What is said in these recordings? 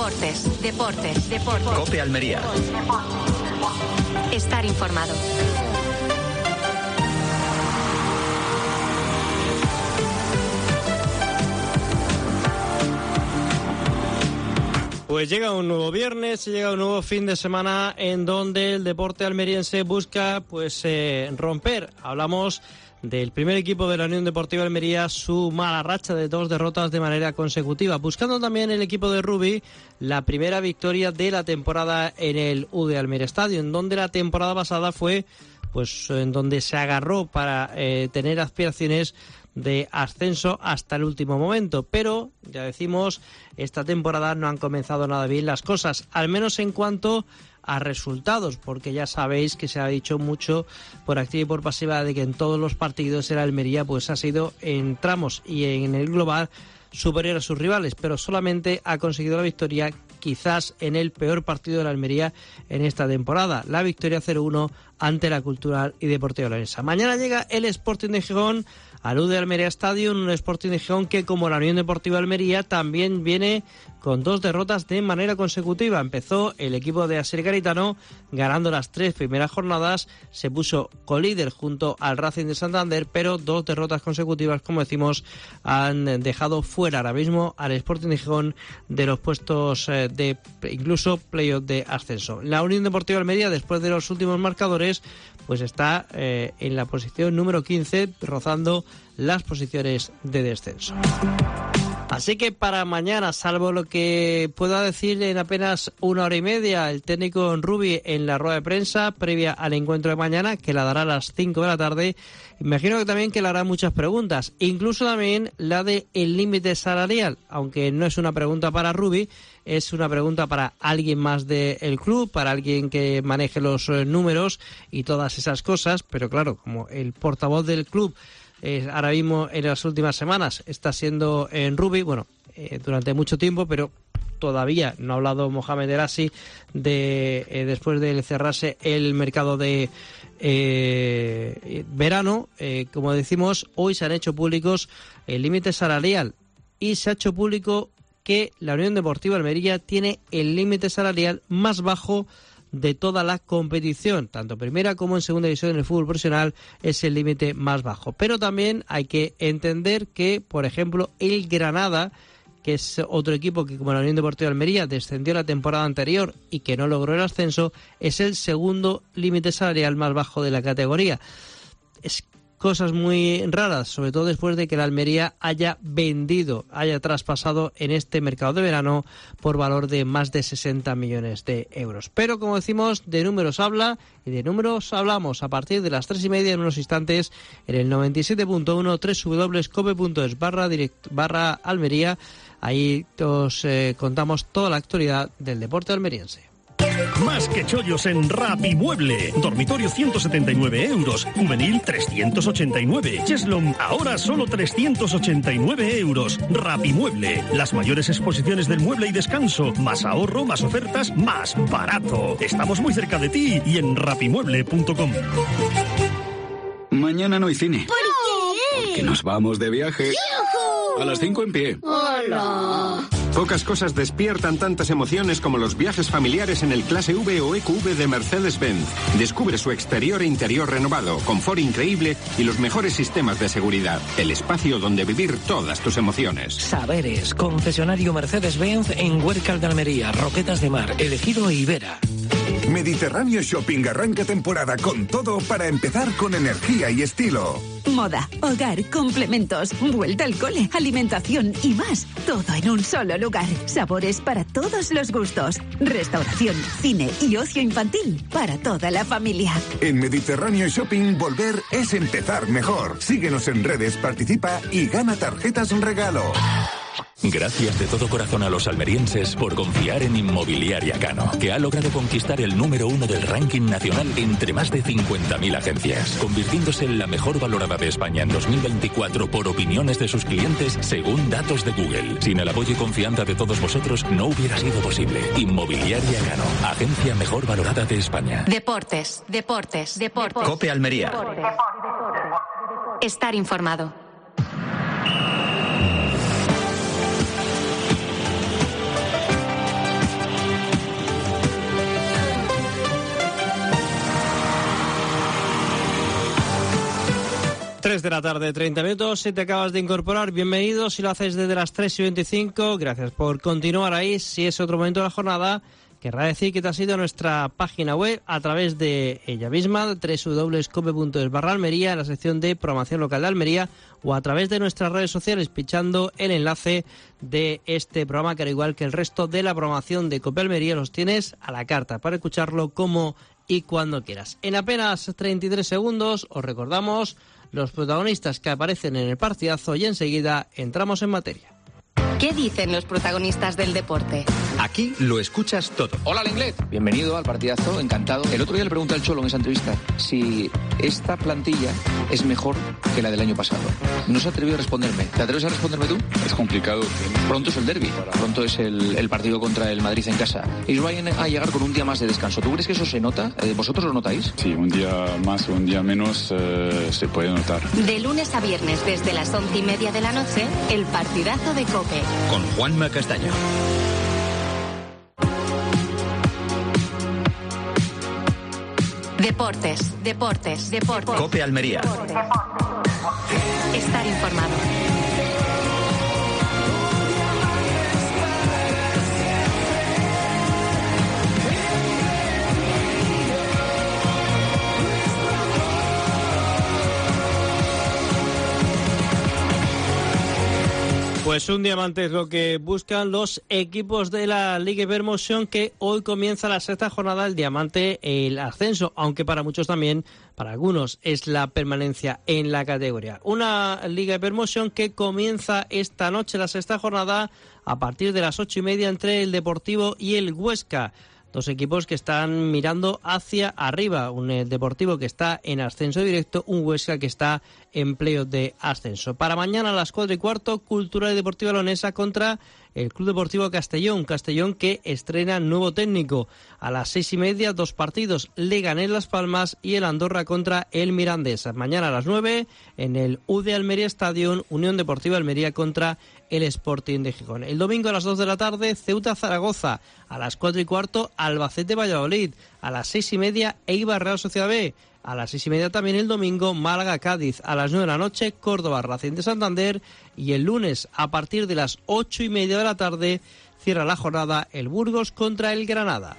Deportes. COPE Almería. Estar informado. Pues llega un nuevo viernes, llega un nuevo fin de semana en donde el deporte almeriense busca romper. Hablamos del primer equipo de la Unión Deportiva Almería, su mala racha de 2 derrotas de manera consecutiva. Buscando también el equipo de rugby la primera victoria de la temporada en el UD Almería Estadio, en donde la temporada pasada fue en donde se agarró para tener aspiraciones de ascenso hasta el último momento, pero ya decimos, esta temporada no han comenzado nada bien las cosas, al menos en cuanto a resultados, porque ya sabéis que se ha dicho mucho por activa y por pasiva de que en todos los partidos el Almería ha sido en tramos y en el global superior a sus rivales, pero solamente ha conseguido la victoria quizás en el peor partido de la Almería en esta temporada, la victoria 0-1 ante la Cultural y Deportiva Leonesa. Mañana llega el Sporting de Gijón al UD Almería Estadio, un Sporting de Gijón que, como la Unión Deportiva Almería, también viene con 2 derrotas de manera consecutiva. Empezó el equipo de Asier Garitano ganando las 3 primeras jornadas, se puso colíder junto al Racing de Santander, pero 2 derrotas consecutivas, como decimos, han dejado fuera ahora mismo al Sporting de Gijón de los puestos de incluso playoff de ascenso. La Unión Deportiva Almería, después de los últimos marcadores, está en la posición número 15, rozando las posiciones de descenso. Así que para mañana, salvo lo que pueda decir en apenas 1 hora y media el técnico en rugby en la rueda de prensa previa al encuentro de mañana, que la dará a las 5 de la tarde, imagino que también que le hará muchas preguntas, incluso también la de el límite salarial, aunque no es una pregunta para rugby, es una pregunta para alguien más del club, para alguien que maneje los números y todas esas cosas, pero claro, como el portavoz del club ahora mismo en las últimas semanas está siendo en rugby, durante mucho tiempo, pero todavía no ha hablado Mohamed Erasi después de cerrarse el mercado de verano. Como decimos, hoy se han hecho públicos el límite salarial y se ha hecho público que la Unión Deportiva Almería tiene el límite salarial más bajo de toda la competición, tanto en primera como en segunda división en el fútbol profesional es el límite más bajo. Pero también hay que entender que, por ejemplo, el Granada, que es otro equipo que, como la Unión Deportiva Almería, descendió la temporada anterior y que no logró el ascenso, es el segundo límite salarial más bajo de la categoría. Es cosas muy raras, sobre todo después de que la Almería haya traspasado en este mercado de verano por valor de más de 60 millones de euros. Pero, como decimos, de números habla y de números hablamos a partir de las 3:30 en unos instantes en el 97.1 www.cope.es/Almería. Ahí os contamos toda la actualidad del deporte almeriense. Más que chollos en Rapimueble. Dormitorio 179 euros. Juvenil 389. Cheslom ahora solo 389 euros. Rapimueble. Las mayores exposiciones del mueble y descanso. Más ahorro, más ofertas, más barato. Estamos muy cerca de ti y en rapimueble.com. Mañana no hay cine. ¿Por qué? Porque nos vamos de viaje. ¡Yujú! A las 5 en pie. ¡Hola! Pocas cosas despiertan tantas emociones como los viajes familiares en el Clase V o EQV de Mercedes-Benz. Descubre su exterior e interior renovado, confort increíble y los mejores sistemas de seguridad. El espacio donde vivir todas tus emociones. Saberes, concesionario Mercedes-Benz en Huércal de Almería, Roquetas de Mar, Elegido e Ibera. Mediterráneo Shopping arranca temporada con todo para empezar con energía y estilo. Moda, hogar, complementos, vuelta al cole, alimentación y más. Todo en un solo lugar. Sabores para todos los gustos. Restauración, cine y ocio infantil para toda la familia. En Mediterráneo Shopping volver es empezar mejor. Síguenos en redes, participa y gana tarjetas regalo. Gracias de todo corazón a los almerienses por confiar en Inmobiliaria Cano, que ha logrado conquistar el número 1 del ranking nacional entre más de 50.000 agencias, convirtiéndose en la mejor valorada de España en 2024 por opiniones de sus clientes según datos de Google. Sin el apoyo y confianza de todos vosotros no hubiera sido posible. Inmobiliaria Cano, agencia mejor valorada de España. Deportes. COPE Almería. Estar informado. 3 de la tarde, 30 minutos. Si te acabas de incorporar, bienvenido. Si lo haces desde las 3:25, gracias por continuar ahí. Si es otro momento de la jornada, querrá decir que te has ido a nuestra página web a través de ella misma, www.cope.es/Almería, en la sección de programación local de Almería, o a través de nuestras redes sociales, pinchando el enlace de este programa, que al igual que el resto de la programación de Cope Almería, los tienes a la carta para escucharlo como y cuando quieras. En apenas 33 segundos os recordamos los protagonistas que aparecen en el partidazo y enseguida entramos en materia. ¿Qué dicen los protagonistas del deporte? Aquí lo escuchas todo. Hola, Lenglet. Bienvenido al partidazo, encantado. El otro día le pregunté al Cholo en esa entrevista si esta plantilla es mejor que la del año pasado. No se atrevió a responderme. ¿Te atreves a responderme tú? Es complicado. Pronto es el derbi, pronto es el partido contra el Madrid en casa. Ellos vayan a llegar con un día más de descanso. ¿Tú crees que eso se nota? ¿Vosotros lo notáis? Sí, un día más o un día menos se puede notar. De lunes a viernes, desde las 11:30 de la noche, el partidazo de COPE. Con Juanma Castaño. Deportes. COPE Almería. Estar informado. Pues un diamante es lo que buscan los equipos de la Liga Ibermotion, que hoy comienza la sexta jornada. El diamante, el ascenso, aunque para muchos también, para algunos, es la permanencia en la categoría. Una Liga Ibermotion que comienza esta noche la sexta jornada a partir de las 8:30 entre el Deportivo y el Huesca. Dos equipos que están mirando hacia arriba, un Deportivo que está en ascenso directo, un Huesca que está en playoff de ascenso. Para mañana a las 4:15, Cultural y Deportiva Leonesa contra el Club Deportivo Castellón que estrena nuevo técnico. A las 6:30, dos partidos, Leganés Las Palmas y el Andorra contra el Mirandés. Mañana a las 9, en el UD Almería Stadium, Unión Deportiva Almería contra el Sporting de Gijón. El domingo a las 2 de la tarde, Ceuta Zaragoza. A las 4:15, Albacete Valladolid. A las 6:30, Eibar Real Sociedad B. A las 6:30 también el domingo, Málaga Cádiz. A las 9 de la noche, Córdoba Racing de Santander. Y el lunes, a partir de las 8:30 de la tarde, cierra la jornada el Burgos contra el Granada.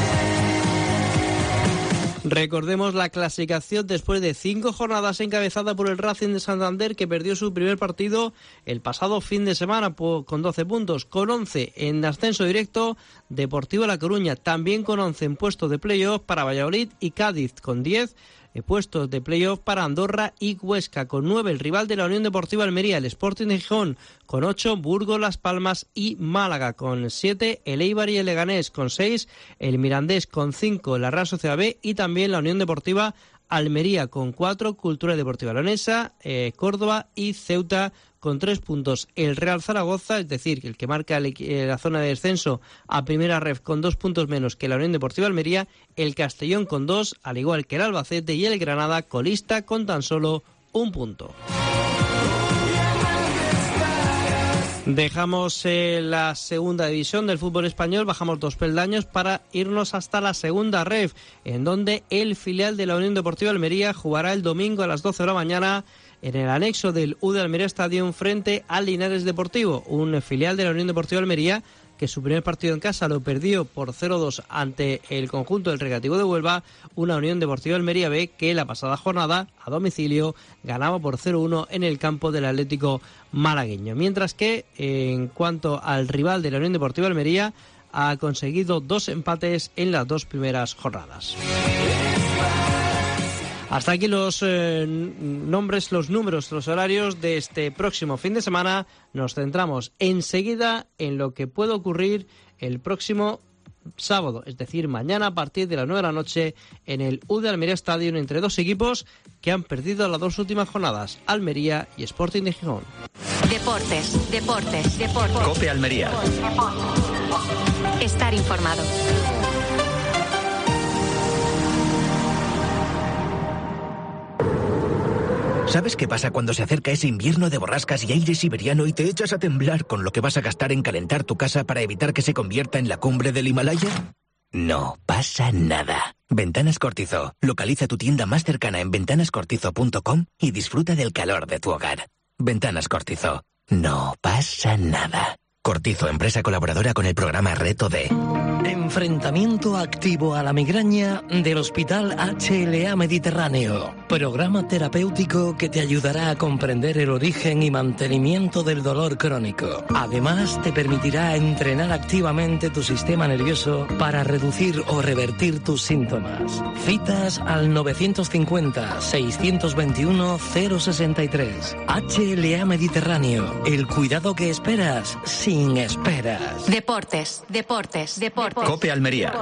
Recordemos la clasificación después de 5 jornadas, encabezada por el Racing de Santander, que perdió su primer partido el pasado fin de semana con 12 puntos, con 11 en ascenso directo. Deportivo La Coruña también con 11 en puestos de playoff para Valladolid, y Cádiz con 10 puestos de playoff para Andorra y Huesca, con 9 el rival de la Unión Deportiva Almería, el Sporting de Gijón, con 8 Burgos, Las Palmas y Málaga, con 7 el Eibar y el Leganés, con 6 el Mirandés, con 5 la Real Sociedad B y también la Unión Deportiva Almería, con 4 Cultura Deportiva Leonesa, Córdoba y Ceuta con 3 puntos. El Real Zaragoza, es decir, el que marca la zona de descenso a primera ref, con 2 puntos menos que la Unión Deportiva Almería, el Castellón con 2, al igual que el Albacete, y el Granada colista con tan solo 1 punto. Dejamos la segunda división del fútbol español, bajamos 2 peldaños para irnos hasta la segunda ref, en donde el filial de la Unión Deportiva Almería jugará el domingo a las 12 de la mañana en el anexo del UD Almería Stadium frente al Linares Deportivo, un filial de la Unión Deportiva Almería que su primer partido en casa lo perdió por 0-2 ante el conjunto del Recreativo de Huelva, una Unión Deportiva Almería B que la pasada jornada a domicilio ganaba por 0-1 en el campo del Atlético malagueño. Mientras que en cuanto al rival de la Unión Deportiva Almería, ha conseguido 2 empates en las 2 primeras jornadas. Hasta aquí los nombres, los números, los horarios de este próximo fin de semana. Nos centramos enseguida en lo que puede ocurrir el próximo sábado, es decir, mañana a partir de las 9 de la noche en el UD Almería Stadium, entre dos equipos que han perdido las 2 últimas jornadas, Almería y Sporting de Gijón. Deportes. COPE Almería. Estar informado. ¿Sabes qué pasa cuando se acerca ese invierno de borrascas y aire siberiano y te echas a temblar con lo que vas a gastar en calentar tu casa para evitar que se convierta en la cumbre del Himalaya? No pasa nada. Ventanas Cortizo. Localiza tu tienda más cercana en ventanascortizo.com y disfruta del calor de tu hogar. Ventanas Cortizo. No pasa nada. Cortizo, empresa colaboradora con el programa Reto D. Enfrentamiento activo a la migraña del Hospital HLA Mediterráneo. Programa terapéutico que te ayudará a comprender el origen y mantenimiento del dolor crónico. Además, te permitirá entrenar activamente tu sistema nervioso para reducir o revertir tus síntomas. Citas al 950-621-063. HLA Mediterráneo. El cuidado que esperas sin esperas. Deportes. Cope Almería.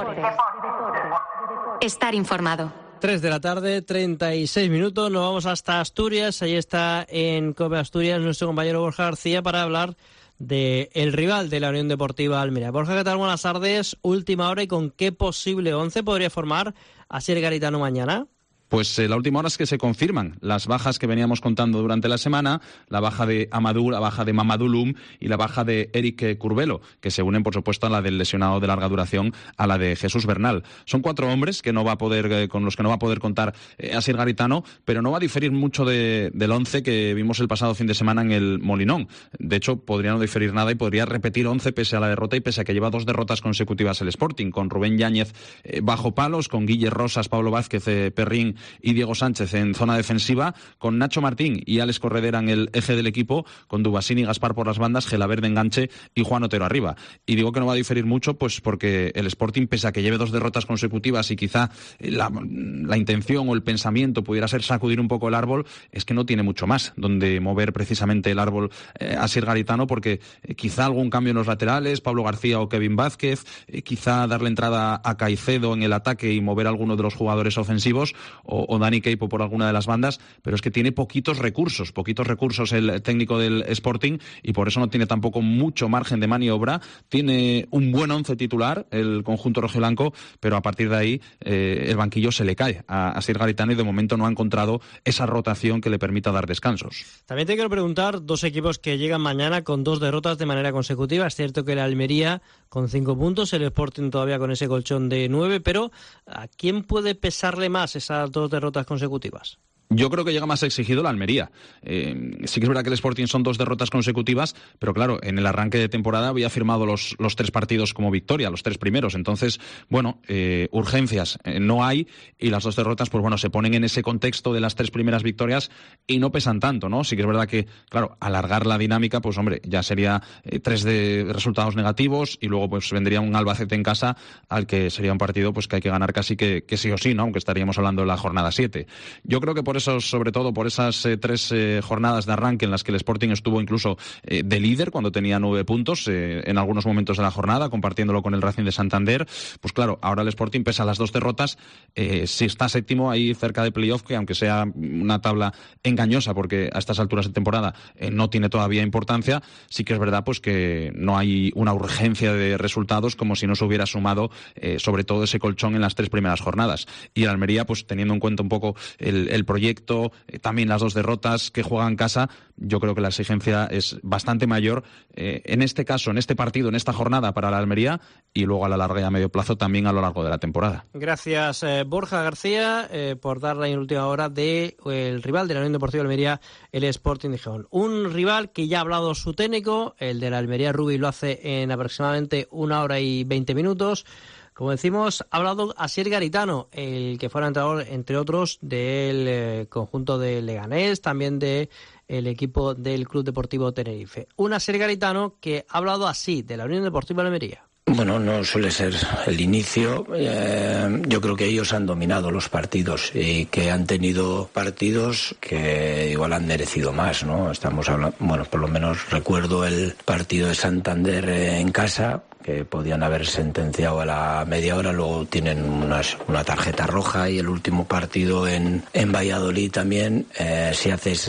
Estar informado. 3 de la tarde, 36 minutos. Nos vamos hasta Asturias. Ahí está en Cope Asturias nuestro compañero Borja García para hablar de el rival de la Unión Deportiva Almería. Borja, ¿qué tal? Buenas tardes. Última hora y con qué posible 11 podría formar Asier Garitano mañana. Pues la última hora es que se confirman las bajas que veníamos contando durante la semana, la baja de Amadou, la baja de Mamadou Loum y la baja de Eric Curbelo, que se unen, por supuesto, a la del lesionado de larga duración, a la de Jesús Bernal. Son 4 hombres que no va a poder, con los que no va a poder contar Asier Garitano, pero no va a diferir mucho del 11 que vimos el pasado fin de semana en el Molinón. De hecho, podría no diferir nada y podría repetir 11 pese a la derrota y pese a que lleva 2 derrotas consecutivas el Sporting, con Rubén Yáñez bajo palos, con Guille Rosas, Pablo Vázquez, Perrín y Diego Sánchez en zona defensiva, con Nacho Martín y Alex Corredera en el eje del equipo, con Dubasín y Gaspar por las bandas, Gelabert de enganche y Juan Otero arriba. Y digo que no va a diferir mucho, pues porque el Sporting, pese a que lleve 2 derrotas consecutivas y quizá la intención o el pensamiento pudiera ser sacudir un poco el árbol, es que no tiene mucho más donde mover precisamente el árbol Asier Garitano, porque quizá algún cambio en los laterales, Pablo García o Kevin Vázquez, quizá darle entrada a Caicedo en el ataque y mover a alguno de los jugadores ofensivos, o Dani Queipo por alguna de las bandas, pero es que tiene poquitos recursos el técnico del Sporting, y por eso no tiene tampoco mucho margen de maniobra. Tiene un buen 11 titular el conjunto rojiblanco, pero a partir de ahí el banquillo se le cae a Asier Garitano y de momento no ha encontrado esa rotación que le permita dar descansos. También te quiero preguntar, 2 equipos que llegan mañana con 2 derrotas de manera consecutiva. Es cierto que el Almería con 5 puntos, el Sporting todavía con ese colchón de 9, pero ¿a quién puede pesarle más esas 2 derrotas consecutivas? Yo creo que llega más exigido la Almería. Sí que es verdad que el Sporting son 2 derrotas consecutivas, pero claro, en el arranque de temporada había firmado los 3 partidos como victoria, los 3 primeros. Entonces, bueno, urgencias no hay, y las 2 derrotas, pues bueno, se ponen en ese contexto de las 3 primeras victorias y no pesan tanto, ¿no? Sí que es verdad que, claro, alargar la dinámica, pues hombre, ya sería 3 de resultados negativos y luego pues vendría un Albacete en casa al que sería un partido pues que hay que ganar casi que sí o sí, ¿no? Aunque estaríamos hablando de la jornada 7. Yo creo que sobre todo por esas 3 jornadas de arranque en las que el Sporting estuvo incluso de líder cuando tenía 9 puntos en algunos momentos de la jornada, compartiéndolo con el Racing de Santander, pues claro, ahora el Sporting, pese a las 2 derrotas, si está séptimo ahí cerca de playoff, que aunque sea una tabla engañosa porque a estas alturas de temporada no tiene todavía importancia, sí que es verdad pues que no hay una urgencia de resultados como si no se hubiera sumado sobre todo ese colchón en las 3 primeras jornadas. Y el Almería, pues teniendo en cuenta un poco el proyecto, también las 2 derrotas que juega en casa, yo creo que la exigencia es bastante mayor en este caso, en este partido, en esta jornada para la Almería, y luego a la larga y a medio plazo también a lo largo de la temporada. Gracias, Borja García, por dar la última hora de el rival de la Unión Deportiva Almería, el Sporting de Gijón. Un rival que ya ha hablado su técnico, el de la Almería, Rubi, lo hace en aproximadamente 1 hora y 20 minutos. Como decimos, ha hablado Asier Garitano, el que fuera entrenador, entre otros, del conjunto de Leganés, también del equipo del Club Deportivo Tenerife. Un Asier Garitano que ha hablado así de la Unión Deportiva Almería. Bueno, no suele ser el inicio. Yo creo que ellos han dominado los partidos y que han tenido partidos que igual han merecido más, ¿no? Estamos hablando, bueno, por lo menos recuerdo el partido de Santander en casa, que podían haber sentenciado a la media hora, luego tienen una tarjeta roja, y el último partido en Valladolid también, si haces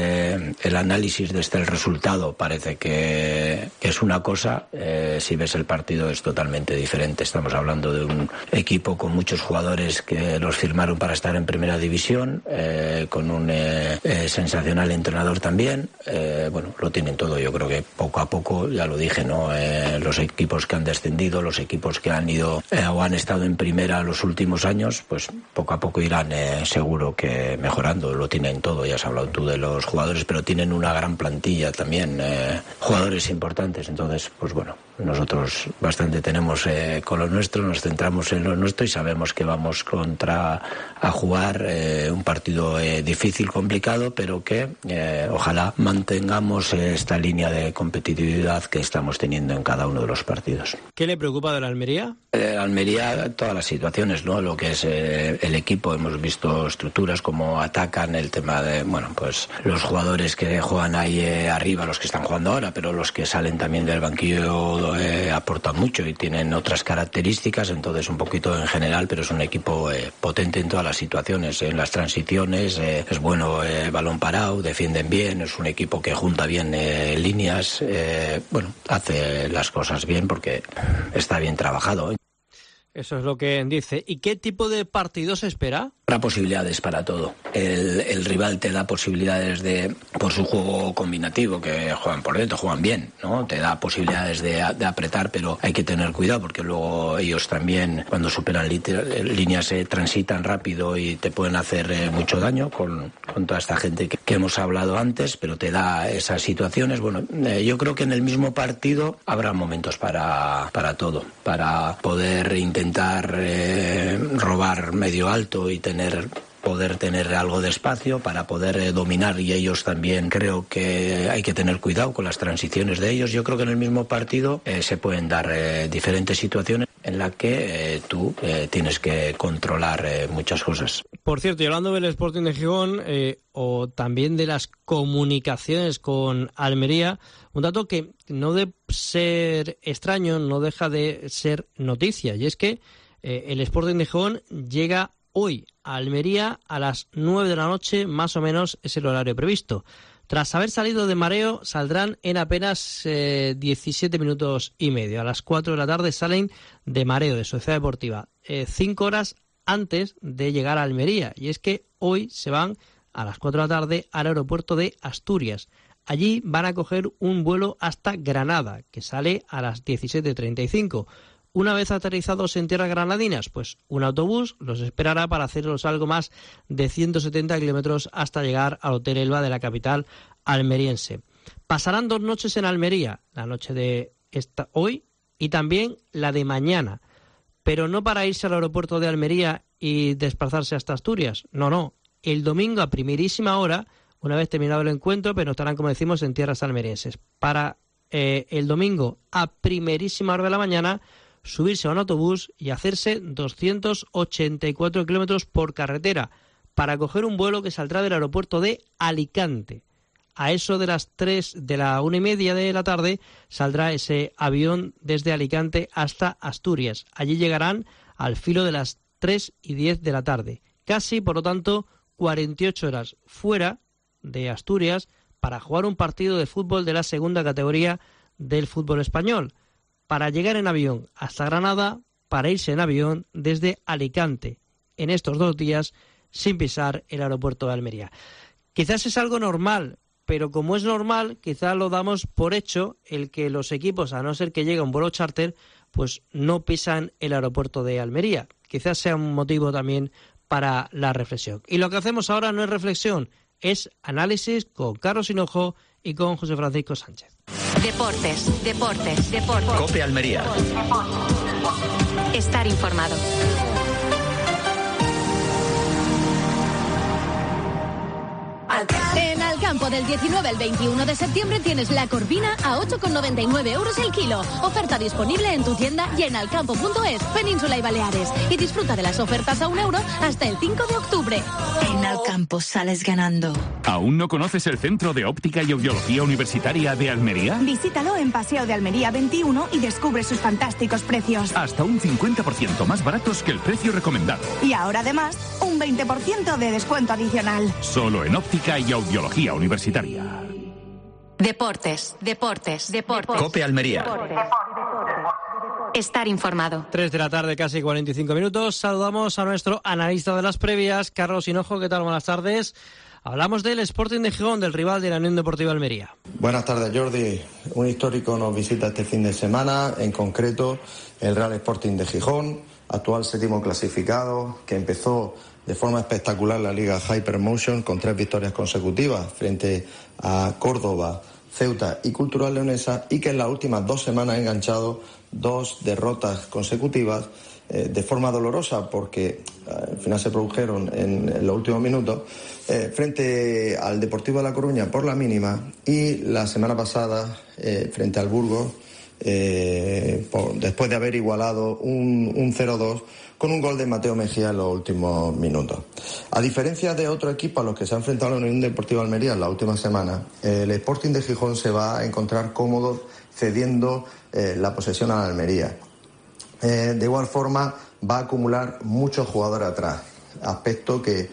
el análisis desde el resultado parece que es una cosa, si ves el partido es totalmente diferente. Estamos hablando de un equipo con muchos jugadores que los firmaron para estar en primera división, con un sensacional entrenador también. Bueno, lo tienen todo. Yo creo que poco a poco, ya lo dije, ¿no? Los equipos que que han descendido, los equipos que han ido o han estado en primera los últimos años, pues poco a poco irán seguro que mejorando. Lo tienen todo, ya has hablado tú de los jugadores, pero tienen una gran plantilla también, jugadores importantes. Entonces, pues bueno, nosotros bastante tenemos con lo nuestro, nos centramos en lo nuestro y sabemos que vamos a jugar un partido difícil, complicado, pero que ojalá mantengamos esta línea de competitividad que estamos teniendo en cada uno de los partidos. ¿Qué le preocupa de la Almería? Almería, todas las situaciones, ¿no? Lo que es el equipo, hemos visto estructuras, cómo atacan, el tema de, bueno, pues los jugadores que juegan ahí arriba, los que están jugando ahora, pero los que salen también del banquillo aportan mucho y tienen otras características, entonces un poquito en general, pero es un equipo potente en todas las situaciones, en las transiciones, es bueno balón parado, defienden bien, es un equipo que junta bien líneas, bueno, hace las cosas bien porque está bien trabajado. Eso es lo que dice. ¿Y qué tipo de partido se espera? Habrá posibilidades para todo. El rival te da posibilidades por su juego combinativo, que juegan por dentro, juegan bien, ¿no? Te da posibilidades de apretar, pero hay que tener cuidado porque luego ellos también, cuando superan líneas, se transitan rápido y te pueden hacer mucho daño con toda esta gente que hemos hablado antes, pero te da esas situaciones. Bueno, yo creo que en el mismo partido habrá momentos para todo, para poder intentar robar medio alto y poder tener algo de espacio para poder dominar, y ellos también creo que hay que tener cuidado con las transiciones de ellos. Yo creo que en el mismo partido se pueden dar diferentes situaciones en las que tú tienes que controlar muchas cosas. Por cierto, y hablando del Sporting de Gijón o también de las comunicaciones con Almería, un dato que no debe ser extraño, no deja de ser noticia, y es que el Sporting de Gijón llega hoy a Almería a las 9 de la noche, más o menos es el horario previsto. Tras haber salido de Mareo, saldrán en apenas 17 minutos y medio. A las 4 de la tarde salen de Mareo, de Sociedad Deportiva, 5 horas antes de llegar a Almería. Y es que hoy se van a las 4 de la tarde al aeropuerto de Asturias. Allí van a coger un vuelo hasta Granada, que sale a las 17:35. Una vez aterrizados en tierras granadinas, pues un autobús los esperará para hacerlos algo más de 170 kilómetros hasta llegar al Hotel Elba de la capital almeriense. Pasarán 2 noches en Almería, la noche de hoy y también la de mañana, pero no para irse al aeropuerto de Almería y desplazarse hasta Asturias, no. El domingo a primerísima hora, una vez terminado el encuentro, pero estarán, como decimos, en tierras almerienses. Para el domingo a primerísima hora de la mañana, subirse a un autobús y hacerse 284 kilómetros por carretera para coger un vuelo que saldrá del aeropuerto de Alicante. A eso de las 1:30 de la tarde saldrá ese avión desde Alicante hasta Asturias. Allí llegarán al filo de las 3:10 de la tarde. Casi, por lo tanto, 48 horas fuera de Asturias para jugar un partido de fútbol de la segunda categoría del fútbol español, para llegar en avión hasta Granada, para irse en avión desde Alicante en estos 2 días sin pisar el aeropuerto de Almería. Quizás es algo normal, pero como es normal, quizás lo damos por hecho el que los equipos, a no ser que llegue un vuelo charter, pues no pisan el aeropuerto de Almería. Quizás sea un motivo también para la reflexión. Y lo que hacemos ahora no es reflexión, es análisis con Carlos Hinojo y con José Francisco Sánchez. Deportes. COPE Almería. Estar informado. En Alcampo, del 19 al 21 de septiembre tienes la corvina a 8,99 euros el kilo. Oferta disponible en tu tienda y en alcampo.es, Península y Baleares. Y disfruta de las ofertas a €1 hasta el 5 de octubre. En Alcampo sales ganando. ¿Aún no conoces el Centro de Óptica y Audiología Universitaria de Almería? Visítalo en Paseo de Almería 21 y descubre sus fantásticos precios. Hasta un 50% más baratos que el precio recomendado. Y ahora además, un 20% de descuento adicional. Solo en Óptica y Audiología Universitaria. Deportes. COPE Almería. Estar informado. 3 de la tarde, casi 45 minutos. Saludamos a nuestro analista de las previas, Carlos Hinojo. ¿Qué tal? Buenas tardes. Hablamos del Sporting de Gijón, del rival de la Unión Deportiva Almería. Buenas tardes, Jordi. Un histórico nos visita este fin de semana, en concreto el Real Sporting de Gijón, actual 7º clasificado, que empezó de forma espectacular la Liga Hypermotion con 3 victorias consecutivas frente a Córdoba, Ceuta y Cultural Leonesa, y que en las últimas 2 semanas ha enganchado 2 derrotas consecutivas de forma dolorosa, porque al final se produjeron en los últimos minutos frente al Deportivo de La Coruña por la mínima, y la semana pasada frente al Burgos después de haber igualado un 0-2 con un gol de Mateo Mejía en los últimos minutos. A diferencia de otros equipos a los que se ha enfrentado la Unión Deportiva Almería en la última semana, el Sporting de Gijón se va a encontrar cómodo cediendo la posesión a la Almería. De igual forma va a acumular muchos jugadores atrás, aspecto que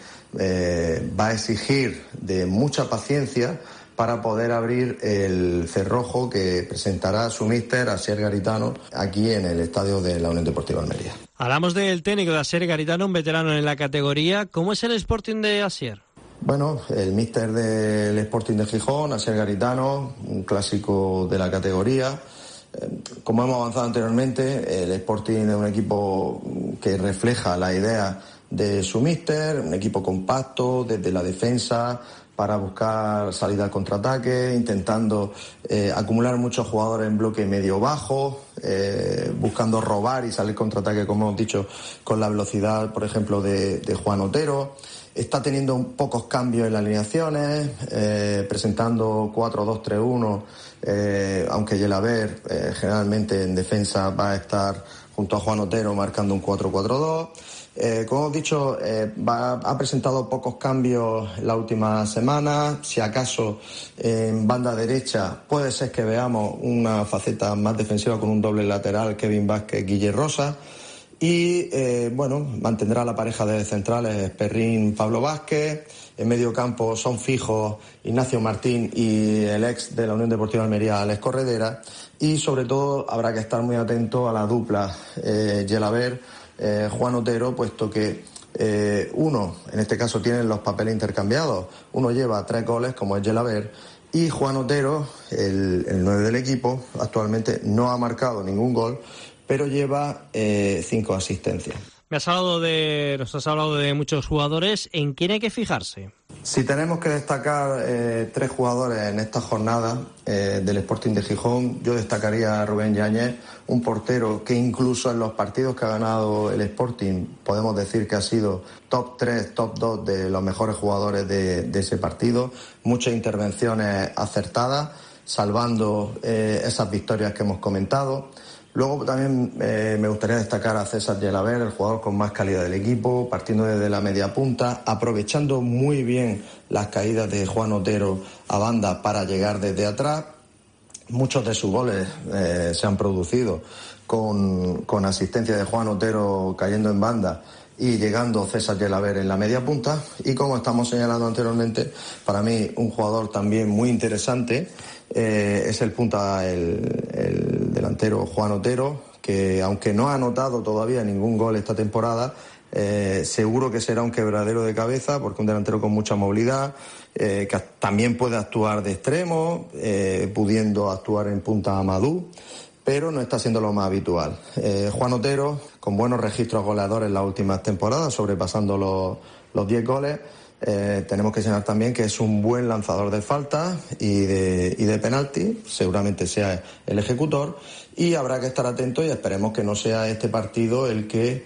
va a exigir de mucha paciencia para poder abrir el cerrojo que presentará su míster, Asier Garitano, aquí en el estadio de la Unión Deportiva Almería. Hablamos del técnico de Asier Garitano, un veterano en la categoría. ¿Cómo es el Sporting de Asier? Bueno, el míster del Sporting de Gijón, Asier Garitano, un clásico de la categoría. Como hemos avanzado anteriormente, el Sporting es un equipo que refleja la idea de su míster, un equipo compacto desde la defensa para buscar salida al contraataque, intentando acumular muchos jugadores en bloque medio-bajo, buscando robar y salir contraataque, como hemos dicho, con la velocidad, por ejemplo, de Juan Otero. Está teniendo pocos cambios en las alineaciones, presentando 4-2-3-1, aunque Yelaber generalmente en defensa va a estar junto a Juan Otero marcando un 4-4-2. Como hemos dicho, ha presentado pocos cambios la última semana. Si acaso en banda derecha puede ser que veamos una faceta más defensiva con un doble lateral, Kevin Vázquez, Guille Rosa. Y mantendrá la pareja de centrales Perrín, Pablo Vázquez. En medio campo son fijos Ignacio Martín y el ex de la Unión Deportiva Almería, Alex Corredera. Y sobre todo habrá que estar muy atento a la dupla Yelaber, Juan Otero, puesto que uno, en este caso, tienen los papeles intercambiados. Uno lleva 3 goles, como es Yelaber, y Juan Otero, el 9 del equipo, actualmente no ha marcado ningún gol, pero lleva 5 asistencias. Nos has hablado de muchos jugadores. ¿En quién hay que fijarse? Si tenemos que destacar 3 jugadores en esta jornada del Sporting de Gijón, yo destacaría a Rubén Yáñez, un portero que incluso en los partidos que ha ganado el Sporting podemos decir que ha sido top 3, top 2 de los mejores jugadores de ese partido. Muchas intervenciones acertadas, salvando esas victorias que hemos comentado. Luego también me gustaría destacar a César Yelaber, el jugador con más calidad del equipo, partiendo desde la media punta, aprovechando muy bien las caídas de Juan Otero a banda para llegar desde atrás. Muchos de sus goles se han producido con asistencia de Juan Otero cayendo en banda y llegando César Yelaber en la media punta. Y como estamos señalando anteriormente, para mí un jugador también muy interesante es el punta, el delantero Juan Otero, que aunque no ha anotado todavía ningún gol esta temporada, seguro que será un quebradero de cabeza, porque un delantero con mucha movilidad, que también puede actuar de extremo, pudiendo actuar en punta Amadou, pero no está siendo lo más habitual. Juan Otero, con buenos registros goleadores en las últimas temporadas, sobrepasando los 10 goles. Tenemos que señalar también que es un buen lanzador de faltas y de penalti, seguramente sea el ejecutor, y habrá que estar atentos y esperemos que no sea este partido el que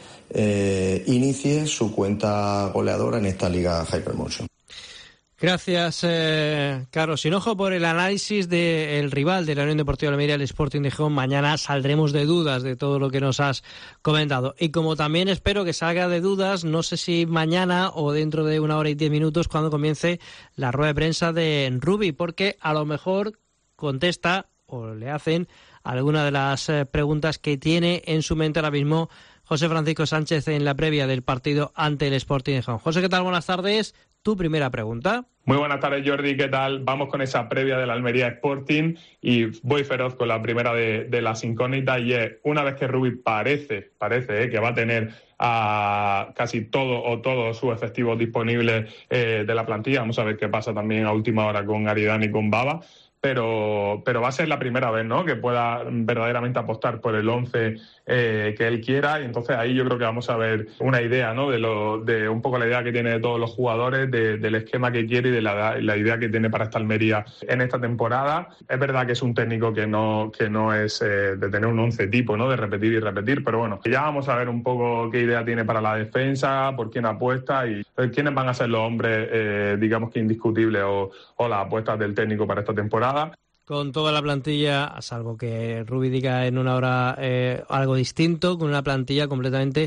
inicie su cuenta goleadora en esta Liga Hypermotion. Gracias, Carlos Hinojo, por el análisis del rival de la Unión Deportiva Almería, el Sporting de Gijón. Mañana saldremos de dudas de todo lo que nos has comentado. Y como también espero que salga de dudas, no sé si mañana o dentro de 1 hora y 10 minutos, cuando comience la rueda de prensa de Rubi, porque a lo mejor contesta o le hacen alguna de las preguntas que tiene en su mente ahora mismo José Francisco Sánchez en la previa del partido ante el Sporting de Gijón. José, ¿qué tal? Buenas tardes. tu primera pregunta. Muy buenas tardes, Jordi, ¿qué tal? Vamos con esa previa del Almería Sporting y voy feroz con la primera de las incógnitas, y es, una vez que Rubi parece que va a tener a casi todos sus efectivos disponibles de la plantilla, vamos a ver qué pasa también a última hora con Aridane y con Baba, pero va a ser la primera vez, ¿no?, que pueda verdaderamente apostar por el 11 que él quiera, y entonces ahí yo creo que vamos a ver una idea, ¿no?, de un poco la idea que tiene de todos los jugadores, del esquema que quiere y de la idea que tiene para esta Almería en esta temporada. Es verdad que es un técnico que no es de tener un 11 tipo, ¿no?, de repetir y repetir, pero bueno, ya vamos a ver un poco qué idea tiene para la defensa, por quién apuesta y quiénes van a ser los hombres, digamos que indiscutibles o las apuestas del técnico para esta temporada. Con toda la plantilla, salvo que Rubi diga en una hora algo distinto, con una plantilla completamente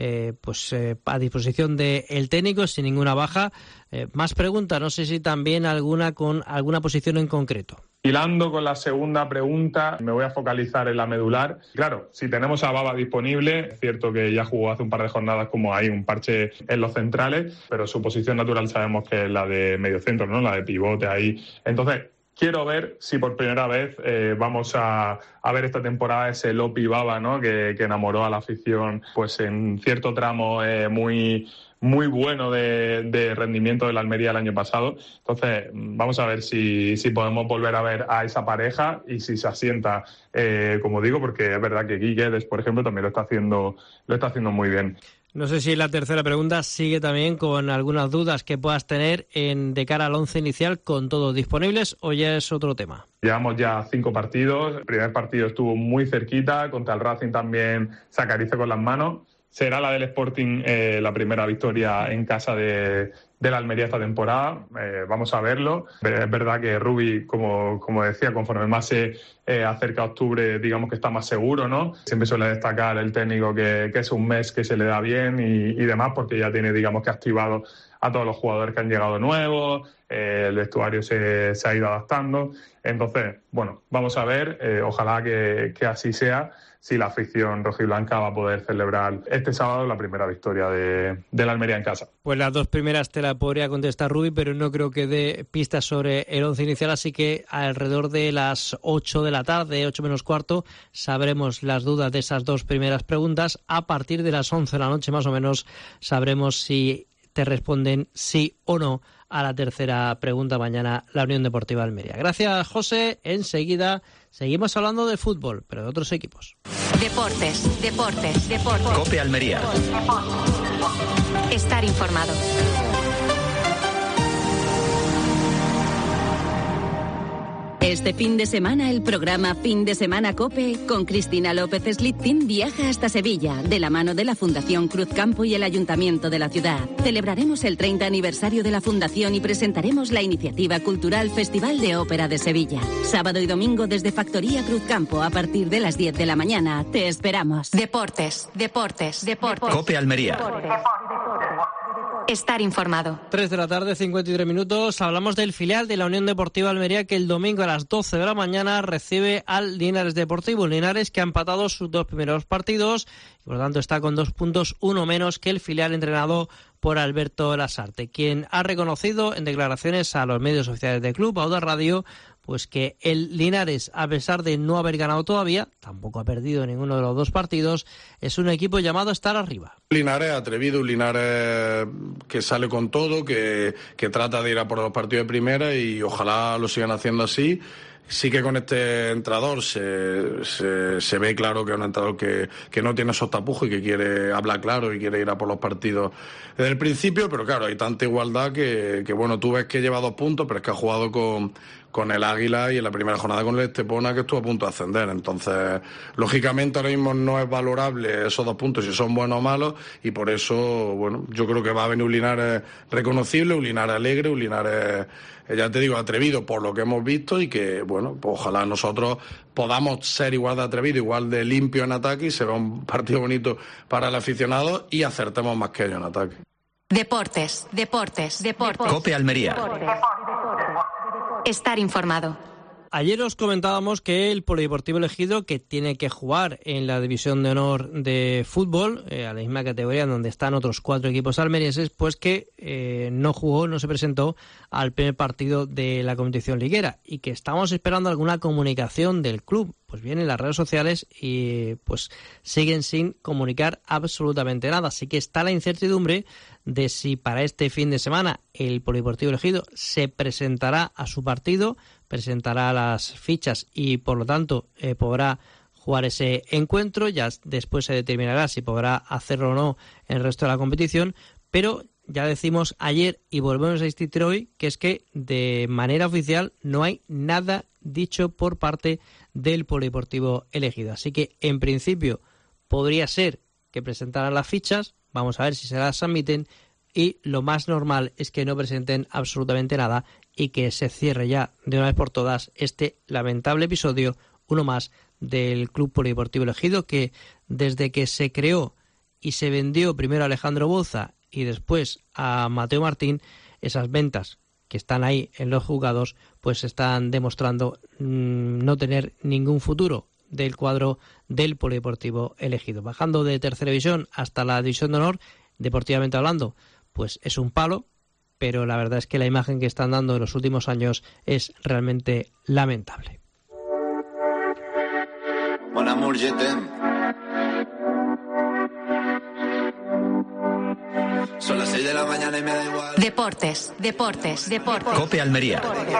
a disposición del técnico, sin ninguna baja. Más preguntas, no sé si también alguna con alguna posición en concreto. Hilando con la segunda pregunta, me voy a focalizar en la medular. Claro, si tenemos a Baba disponible, es cierto que ya jugó hace un par de jornadas como hay un parche en los centrales, pero su posición natural sabemos que es la de mediocentro, ¿no?, la de pivote ahí. Entonces, quiero ver si por primera vez vamos a ver esta temporada ese Lopi Baba, ¿no?, que enamoró a la afición pues en cierto tramo muy bueno de rendimiento de la Almería el año pasado. Entonces, vamos a ver si podemos volver a ver a esa pareja y si se asienta, como digo, porque es verdad que Guiguedes, por ejemplo, también lo está haciendo muy bien. No sé si la tercera pregunta sigue también con algunas dudas que puedas tener de cara al 11 inicial con todos disponibles, o ya es otro tema. Llevamos ya 5 partidos. El primer partido estuvo muy cerquita, contra el Racing también se acaricia con las manos. Será la del Sporting la primera victoria en casa de la Almería esta temporada. Vamos a verlo. Es verdad que Rubi, como decía, conforme más se acerca a octubre, digamos que está más seguro, ¿no? Siempre suele destacar el técnico que es un mes que se le da bien y demás, porque ya tiene, digamos que activado a todos los jugadores que han llegado nuevos, el vestuario se ha ido adaptando. Entonces, bueno, vamos a ver, ojalá que así sea, si la afición rojiblanca va a poder celebrar este sábado la primera victoria de la Almería en casa. Pues las dos primeras te la podría contestar Rubi, pero no creo que dé pistas sobre el 11 inicial, así que alrededor de las 8 de la tarde, 8 menos cuarto, sabremos las dudas de esas dos primeras preguntas. A partir de las 11 de la noche más o menos sabremos si te responden sí o no a la tercera pregunta mañana la Unión Deportiva Almería. Gracias, José. Enseguida seguimos hablando de fútbol, pero de otros equipos. Deportes. COPE Almería. Estar informado. Este fin de semana el programa Fin de Semana COPE con Cristina López Slitkin viaja hasta Sevilla de la mano de la Fundación Cruz Campo y el Ayuntamiento de la ciudad. Celebraremos el 30 aniversario de la Fundación y presentaremos la iniciativa cultural Festival de Ópera de Sevilla. Sábado y domingo desde Factoría Cruz Campo a partir de las 10 de la mañana. Te esperamos. Deportes. COPE Almería. Estar informado. 3 de la tarde, 53 minutos. Hablamos del filial de la Unión Deportiva Almería que el domingo a las 12 de la mañana recibe al Linares Deportivo. Linares que ha empatado sus 2 primeros partidos y por lo tanto está con 2 puntos, uno menos que el filial entrenado por Alberto Lasarte, quien ha reconocido en declaraciones a los medios oficiales del club, a Oda Radio, pues que el Linares, a pesar de no haber ganado todavía, tampoco ha perdido ninguno de los 2 partidos, es un equipo llamado a estar arriba. Linares atrevido, un Linares que sale con todo, que trata de ir a por los partidos de primera y ojalá lo sigan haciendo así. Sí que con este entrenador se ve claro que es un entrenador que no tiene esos tapujos y que quiere hablar claro y quiere ir a por los partidos desde el principio, pero claro, hay tanta igualdad que bueno, tú ves que lleva 2 puntos, pero es que ha jugado con el Águila y en la primera jornada con el Estepona, que estuvo a punto de ascender. Entonces, lógicamente ahora mismo no es valorable esos 2 puntos si son buenos o malos, y por eso, bueno, yo creo que va a venir un Linares reconocible, un Linares alegre, un Linares, ya te digo, atrevido por lo que hemos visto, y que, bueno, pues ojalá nosotros podamos ser igual de atrevidos, igual de limpio en ataque, y se vea un partido bonito para el aficionado y acertemos más que ellos en ataque. Deportes. COPE Almería. Estar informado. ayer os comentábamos que el Polideportivo Ejido, que tiene que jugar en la División de Honor de Fútbol, a la misma categoría en donde están otros 4 equipos almerienses, pues que no jugó, no se presentó al primer partido de la competición liguera y que estamos esperando alguna comunicación del club. Pues bien, en las redes sociales y pues siguen sin comunicar absolutamente nada. Así que está la incertidumbre de si para este fin de semana el Polideportivo Ejido se presentará a su partido, presentará las fichas y por lo tanto podrá jugar ese encuentro. Ya después se determinará si podrá hacerlo o no en el resto de la competición, pero ya decimos ayer y volvemos a insistir hoy que es que de manera oficial no hay nada dicho por parte del Polideportivo Ejido. Así que en principio podría ser que presentaran las fichas, vamos a ver si se las admiten, y lo más normal es que no presenten absolutamente nada y que se cierre ya de una vez por todas este lamentable episodio, uno más del Club Polideportivo Ejido, que desde que se creó y se vendió primero a Alejandro Boza y después a Mateo Martín, esas ventas que están ahí en los juzgados pues están demostrando no tener ningún futuro del cuadro del Polideportivo Ejido. Bajando de tercera división hasta la división de honor, deportivamente hablando, pues es un palo, pero la verdad es que la imagen que están dando en los últimos años es realmente lamentable. Mon amour, je t'aime. Son las 6 de la mañana y me da igual. Deportes. COPE Almería.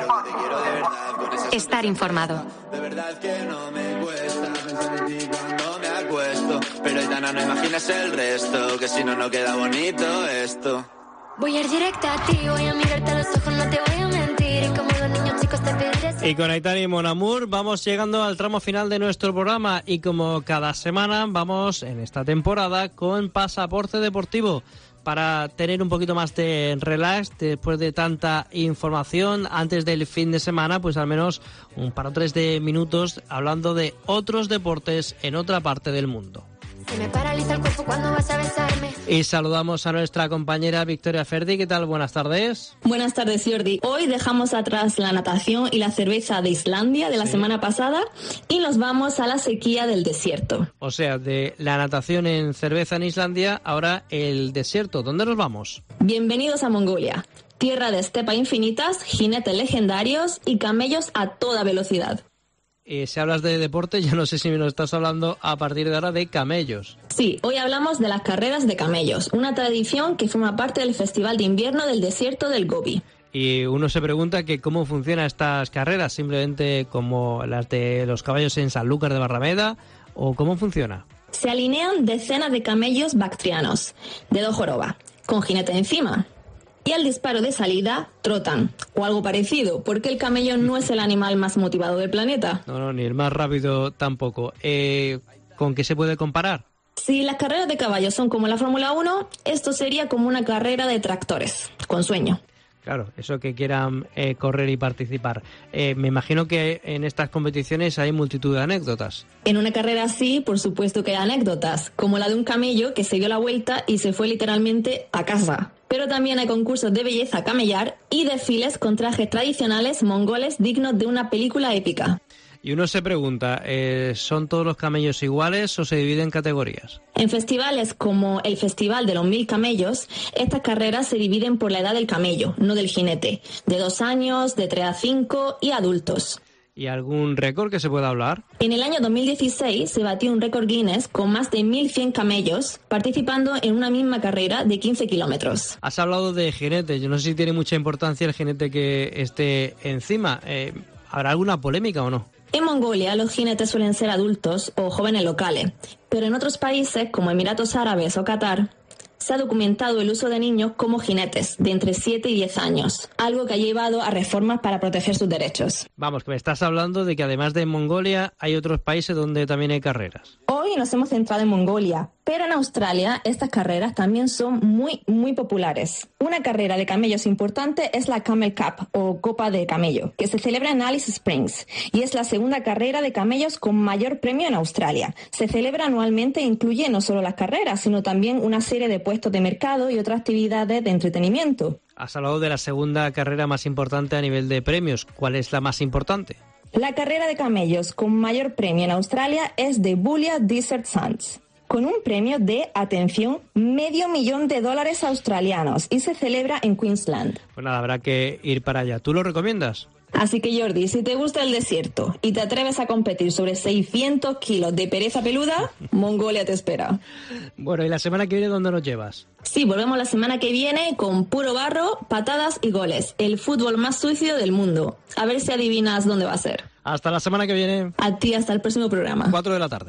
Estar informado. De verdad que no me cuesta pensar en ti cuando me acuesto. Pero Aitana, no imaginas el resto, que si no, no queda bonito esto. Voy a ir directa a ti, voy a mirarte a los ojos, no te voy a mentir. Y como los niños chicos te pediré. Y con Aitana y Mon Amour vamos llegando al tramo final de nuestro programa. Y como cada semana vamos en esta temporada con Pasaporte Deportivo, para tener un poquito más de relax después de tanta información antes del fin de semana, pues al menos un par o tres de minutos hablando de otros deportes en otra parte del mundo. Se me paraliza el cuerpo cuando vas a besarme. Y saludamos a nuestra compañera Victoria Ferdi. ¿Qué tal? Buenas tardes. Buenas tardes, Jordi. Hoy dejamos atrás la natación y la cerveza de Islandia de la semana pasada y nos vamos a la sequía del desierto. O sea, de la natación en cerveza en Islandia, ahora el desierto. ¿Dónde nos vamos? Bienvenidos a Mongolia, tierra de estepa infinitas, jinetes legendarios y camellos a toda velocidad. Si hablas de deporte, yo no sé si me lo estás hablando a partir de ahora de camellos. Sí, hoy hablamos de las carreras de camellos, una tradición que forma parte del Festival de Invierno del Desierto del Gobi. Y uno se pregunta que cómo funcionan estas carreras, simplemente como las de los caballos en Sanlúcar de Barrameda, o cómo funciona. Se alinean decenas de camellos bactrianos, de 2 jorobas, con jinete encima. Y al disparo de salida, trotan, o algo parecido, porque el camello no es el animal más motivado del planeta. No, ni el más rápido tampoco. ¿Con qué se puede comparar? Si las carreras de caballos son como la Fórmula 1, esto sería como una carrera de tractores, con sueño. Claro, eso que quieran correr y participar. Me imagino que en estas competiciones hay multitud de anécdotas. En una carrera así, por supuesto que hay anécdotas, como la de un camello que se dio la vuelta y se fue literalmente a casa. Pero también hay concursos de belleza camellar y desfiles con trajes tradicionales mongoles dignos de una película épica. Y uno se pregunta, ¿son todos los camellos iguales o se dividen en categorías? En festivales como el Festival de los 1000 Camellos, estas carreras se dividen por la edad del camello, no del jinete, de 2 años, de 3 a 5 y adultos. ¿Y algún récord que se pueda hablar? En el año 2016 se batió un récord Guinness con más de 1.100 camellos participando en una misma carrera de 15 kilómetros. Has hablado de jinete, yo no sé si tiene mucha importancia el jinete que esté encima. ¿Habrá alguna polémica o no? En Mongolia los jinetes suelen ser adultos o jóvenes locales, pero en otros países como Emiratos Árabes o Qatar se ha documentado el uso de niños como jinetes de entre 7 y 10 años, algo que ha llevado a reformas para proteger sus derechos. Vamos, que me estás hablando de que además de Mongolia hay otros países donde también hay carreras. Hoy nos hemos centrado en Mongolia, pero en Australia estas carreras también son muy populares. Una carrera de camellos importante es la Camel Cup o Copa de Camello, que se celebra en Alice Springs y es la segunda carrera de camellos con mayor premio en Australia. Se celebra anualmente e incluye no solo las carreras, sino también una serie de puestos de mercado y otras actividades de entretenimiento. Has hablado de la segunda carrera más importante a nivel de premios. ¿Cuál es la más importante? La carrera de camellos con mayor premio en Australia es de Boulia Desert Sands, con un premio de, atención, $500,000 australianos y se celebra en Queensland. Pues nada, habrá que ir para allá. ¿Tú lo recomiendas? Así que Jordi, si te gusta el desierto y te atreves a competir sobre 600 kilos de pereza peluda, Mongolia te espera. Bueno, ¿y la semana que viene dónde nos llevas? Sí, volvemos la semana que viene con puro barro, patadas y goles. El fútbol más sucio del mundo. A ver si adivinas dónde va a ser. Hasta la semana que viene. A ti, hasta el próximo programa. 4 de la tarde.